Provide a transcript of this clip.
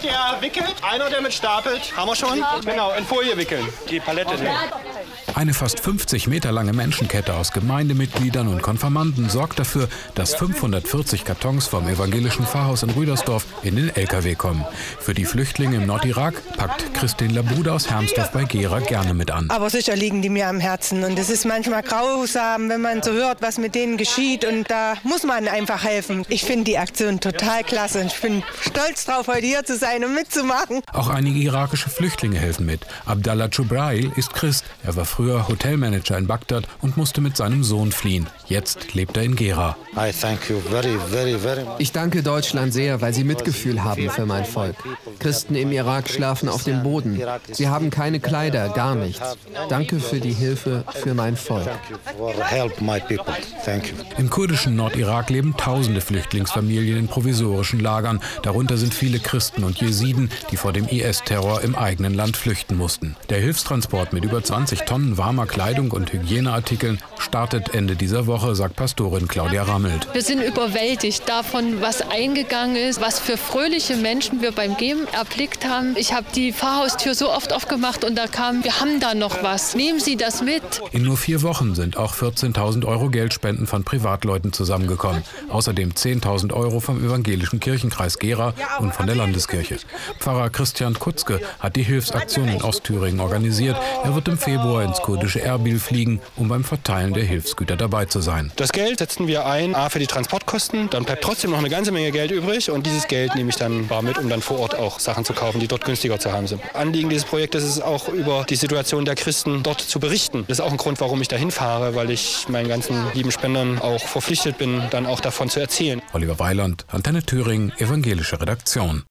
der wickelt, einer, der mit stapelt. Haben wir schon? Genau, in Folie wickeln. Die Palette. Eine fast 50 Meter lange Menschenkette aus Gemeindemitgliedern und Konfirmanden sorgt dafür, dass 540 Kartons vom evangelischen Pfarrhaus in Rüdersdorf in den LKW kommen. Für die Flüchtlinge im Nordirak packt Christine Labude aus Hermsdorf bei Gera gerne mit an. Aber sicher liegen die mir am Herzen und es ist manchmal grausam, wenn man so hört, was mit denen geschieht, und da muss man einfach helfen. Ich finde die Aktion total klasse und ich bin stolz drauf, heute hier zu sein und mitzumachen. Auch einige irakische Flüchtlinge helfen mit. Abdallah Jubrail ist Christ. Er war früher Hotelmanager in Bagdad und musste mit seinem Sohn fliehen. Jetzt lebt er in Gera. Ich danke Deutschland sehr, weil sie Mitgefühl haben für mein Volk. Christen im Irak schlafen auf dem Boden. Sie haben keine Kleider, gar nichts. Danke für die Hilfe für mein Volk. Im kurdischen Nordirak leben tausende Flüchtlingsfamilien in provisorischen Lagern. Darunter sind viele Christen und Jesiden, die vor dem IS-Terror im eigenen Land flüchten mussten. Der Hilfstransport mit über 20 Tonnen warmer Kleidung und Hygieneartikeln startet Ende dieser Woche, sagt Pastorin Claudia Rammelt. Wir sind überwältigt davon, was eingegangen ist, was für fröhliche Menschen wir beim Geben erblickt haben. Ich habe die Pfarrhaustür so oft aufgemacht und da kam, wir haben da noch was. Nehmen Sie das mit. In nur 4 Wochen sind auch 14.000 Euro Geldspenden von Privatleuten zusammengekommen. Außerdem 10.000 Euro vom evangelischen Kirchenkreis Gera und von der Landeskirche. Pfarrer Christian Kutzke hat die Hilfsaktion in Ostthüringen organisiert. Er wird im Februar ins kurdische Erbil fliegen, um beim Verteilen der Hilfsgüter dabei zu sein. Das Geld setzen wir ein, für die Transportkosten. Dann bleibt trotzdem noch eine ganze Menge Geld übrig. Und dieses Geld nehme ich dann bar mit, um dann vor Ort auch Sachen zu kaufen, die dort günstiger zu haben sind. Anliegen dieses Projektes ist auch, über die Situation der Christen dort zu berichten. Das ist auch ein Grund, warum ich dahin fahre, weil ich meinen ganzen lieben Spendern auch verpflichtet bin, dann auch davon zu erzählen. Oliver Weiland, Antenne Thüringen, evangelische Redaktion.